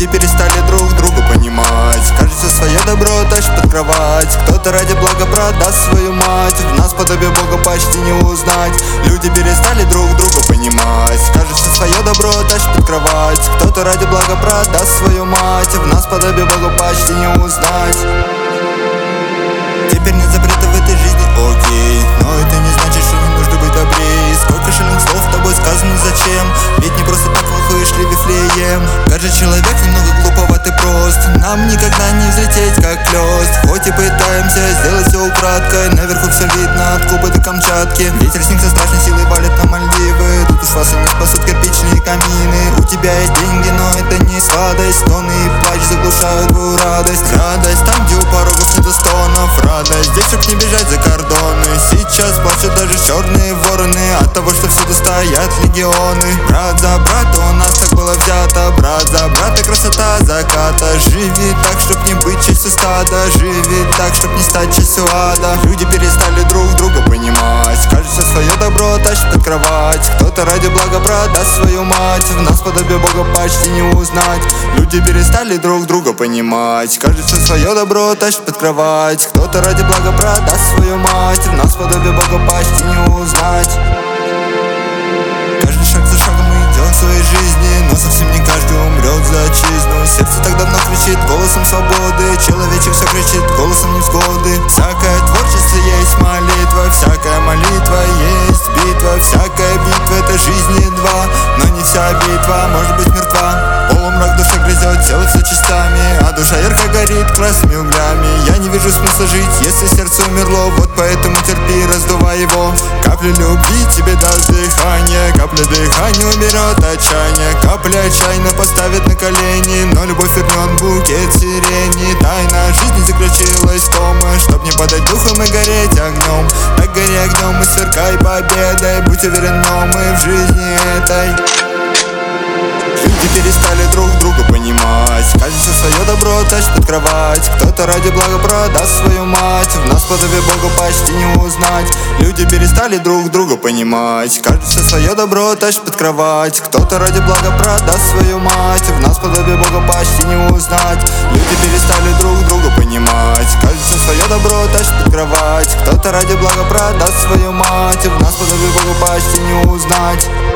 Люди перестали друг друга понимать. Кажется, свое добро тащит под кровать. Кто-то ради блага продаст свою мать. В нас подобие Бога почти не узнать. Люди перестали друг друга понимать. Кажется, свое добро тащит под кровать. Кто-то ради блага продаст свою мать. В нас подобие Бога почти не узнать. Теперь нет запрета в этой жизни, окей. Но это не значит, что не нужно быть добрее. Сколько шалим слов тобой сказано, зачем? Ведь не просто так выходишь ли Вифлеем. Каждый человек немного глуповат и прост. Нам никогда не взлететь как лёст. Хоть и пытаемся сделать все украдкой, наверху все видно от Кубы до Камчатки. Ветер с них со страшной силой валит на Мальдивы. Тут уж вас и не спасут кирпичные камины. У тебя есть деньги, но это не сладость. Стоны и плач заглушают твою радость. Радость там, где у порогов нету стонов. Радость здесь, чтоб не бежать за кордоны. Сейчас плачут даже черные вороны от того, что всюду стоят легионы. Брат за брата у нас так было взято. Брат за брата красота заката. Живи так, чтоб не быть частью стада. Живи так, чтоб не стать частью ада. Люди перестали друг друга понимать. Кажется, свое добро тащит под кровать. Кто-то ради блага продаст свою мать. В нас подобие Бога почти не узнать. Люди перестали друг друга понимать. Кажется, свое добро тащит под кровать. Кто-то ради блага продаст свою мать. В нас подобие Бога почти не узнать. Каждый шаг за шагом мы идем в своей жизни, но совсем не каждый умрет за отчизну. Сердце так давно кричит голосом свободы. Человечек все кричит голосом невзгоды. Всякое творчество есть молитва. Всякая молитва есть битва. Всякая битва это жизни два. Но не вся битва может быть мертва. Полумрак душа грызет, тело все частями, а душа ярко горит красными углями. Я не вижу смысла жить, если сердце умерло. Вот поэтому терпи, раздувай его. Капля любви тебе даст дыхание. Капля дыхания уберет отчаяние. Капля отчаянно поставит на колени, но любовь вернет букет сирени. Тайна жизни заключилась в том, чтоб не падать духом и гореть огнем. Так гори огнем и сверкай победой. Будь уверен, но мы в жизни этой. Люди перестали друг друга понимать. Кажется, свое добро тащит под кровать. Кто-то ради блага продаст свою мать. В нас подобие Бога почти не узнать. Люди перестали друг друга понимать. Кажется, свое добро тащит под кровать. Кто-то ради блага продаст свою мать. В нас подобие Бога почти не узнать. Люди перестали друг друга понимать. Кажется, свое добро тащит под кровать. Кто-то ради блага продаст свою мать. В нас подобие Бога почти не узнать.